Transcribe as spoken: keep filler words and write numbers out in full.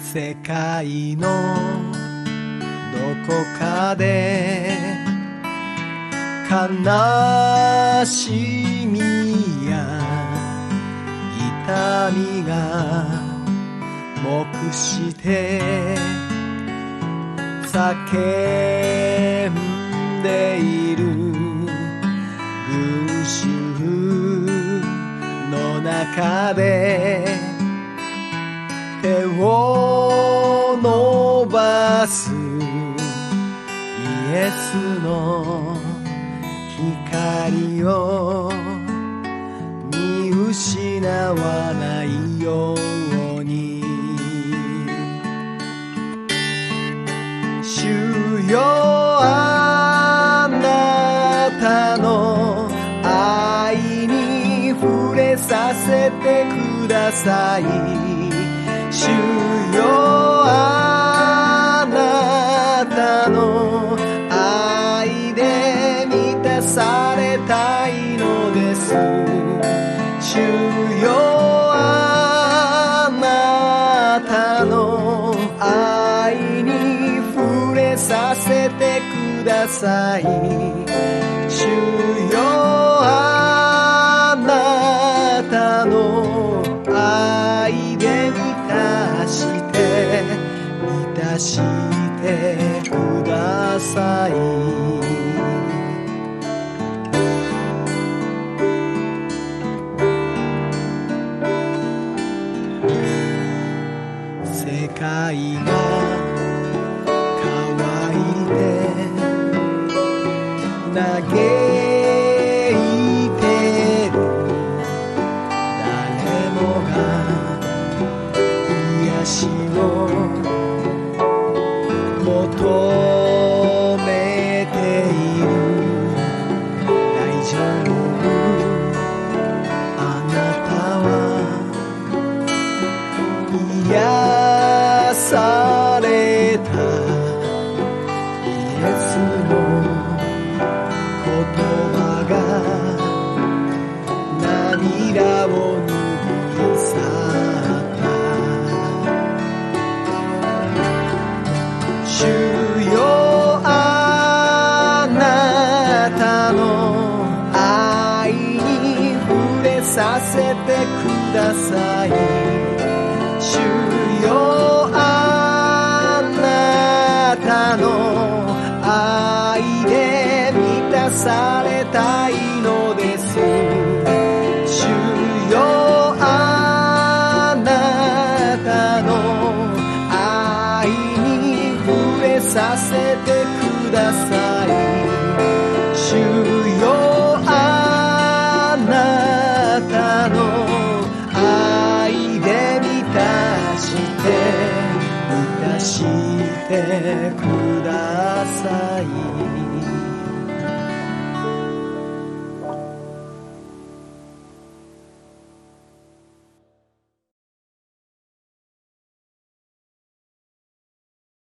世界のどこかで悲しみや痛みが黙して叫んでいる群衆の中で手を伸ばすイエスの光を見失わないように。主よあなたの愛に触れさせてください。主よあなたの愛で満たされたいのです。主よあなたの愛に触れさせてください。主よあなたの愛で満たして満たしてください。世界が乾いて嘆いてる誰もが癒しを求めている。大丈夫あなたは癒された。イエスの言葉が涙を拭い去った。主よあなたの愛に触れさせてください。主よあなたの愛で満たされたいのです。主よあなたの愛に触れさせてください。主よあなたの愛で満たして満たしてく